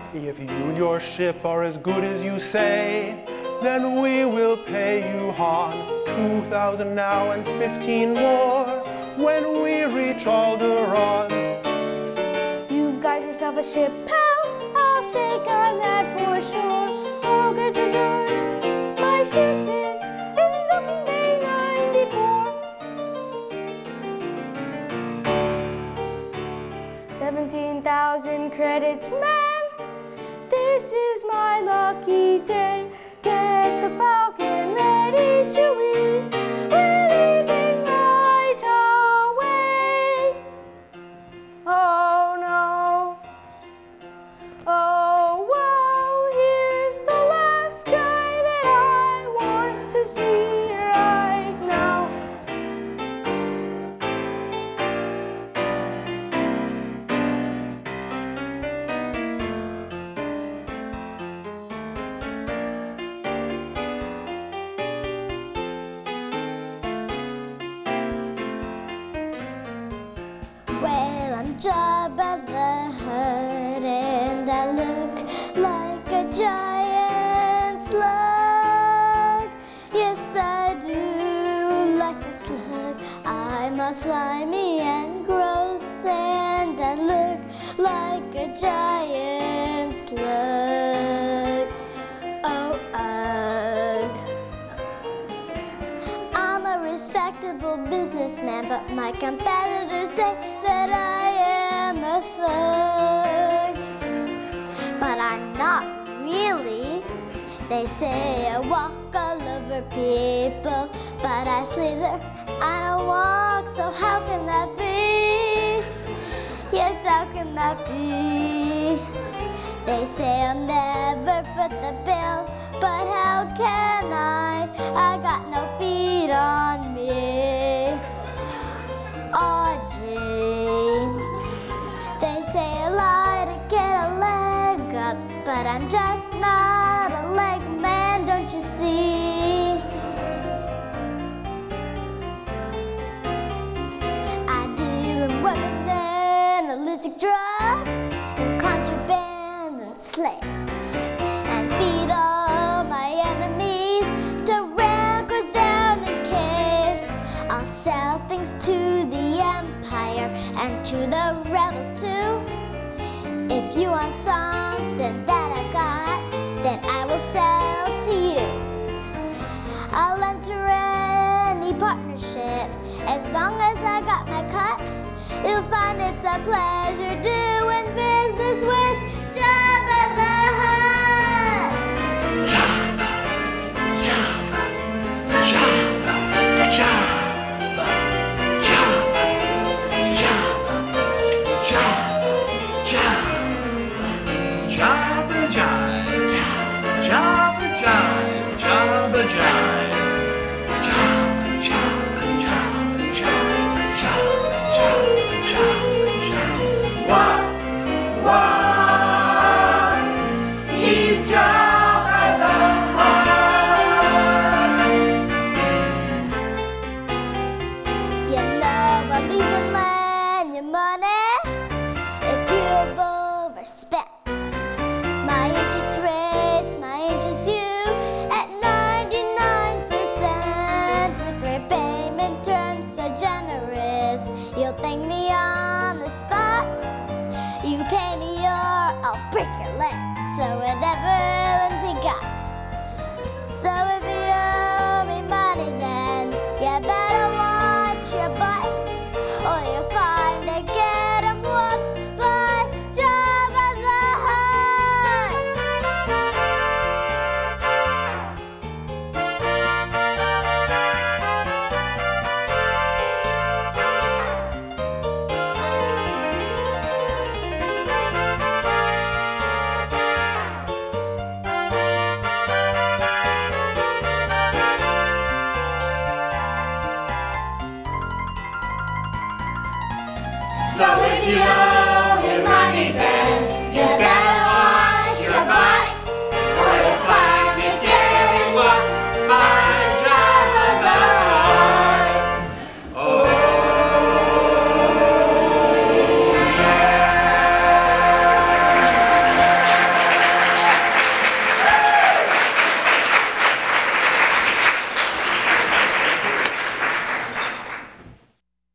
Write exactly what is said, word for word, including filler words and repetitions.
If you and your ship are as good as you say, then we will pay you on two thousand now and fifteen more when we reach Alderaan. You've got yourself a ship, pal. I'll shake on that for sure. I'll get your joints. My ship is in Docking Bay ninety-four. Seventeen thousand credits, man. This is my lucky day. Get the Falcon ready to eat. We're leaving right away. Oh no. Oh wow, here's the last guy that I want to see right now. Well, I'm Jabba the Hutt, and I look like a giant slug. Yes, I do, like a slug. I'm all slimy and gross, and I look like a giant slug. Oh, ugh. I'm a respectable businessman, but my competitors say that I am a thug. But I'm not really. They say I walk all over people, but I slither, I don't walk, so how can that be? Yes, how can that be? They say I'll never foot the bill, but how can I? I got no feet on me. Oh, gee. They say I lie to get a leg up, but I'm just not a leg man, don't you see? I deal in weapons and illicit drugs, and contraband and slaves, and feed all my enemies to rancors down in caves. I'll sell things to the Empire and to the rebels too. If you want something that I got, then I will sell to you. I'll enter any partnership as long as I got my cut. You'll find it's a pleasure doing business with Jabba the Hutt. Jabba, Jabba, Jabba, Jabba, Jabba, Jabba, Jabba, Jabba, jive, Jabba, jive, Jabba, jive. You'll thank me on the spot. You pay me or I'll break your leg. So whatever Lindsay got. So